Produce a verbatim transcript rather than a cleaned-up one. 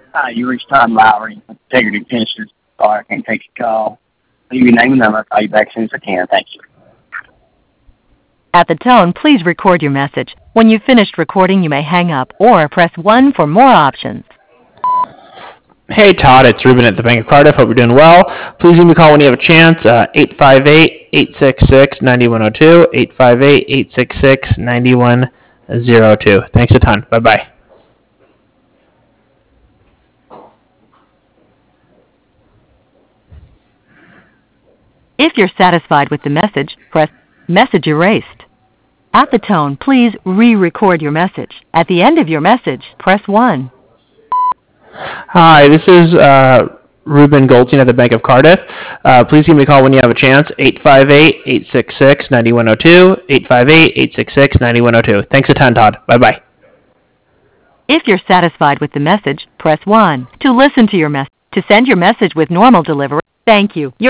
Hi, you reached Todd Lowry, Integrity Pinsters. Sorry, I can't take your call. Leave your name and number. I'll call you back as soon as I can. Thank you. At the tone, please record your message. When you've finished recording, you may hang up or press one for more options. Hey Todd, it's Ruben at the Bank of Cardiff. Hope you're doing well. Please give me a call when you have a chance. Uh, eight five eight, eight six six, nine one zero two, eight five eight, eight six six, nine one zero two. Thanks a ton. Bye-bye. If you're satisfied with the message, press Message Erased. At the tone, please re-record your message. At the end of your message, press one. Hi, this is uh, Ruben Goldstein at the Bank of Cardiff. Uh, please give me a call when you have a chance. eight five eight, eight six six, nine one zero two, eight five eight, eight six six, nine one zero two. Thanks a ton, Todd. Bye-bye. If you're satisfied with the message, press one. To listen to your message, to send your message with normal delivery, thank you. Your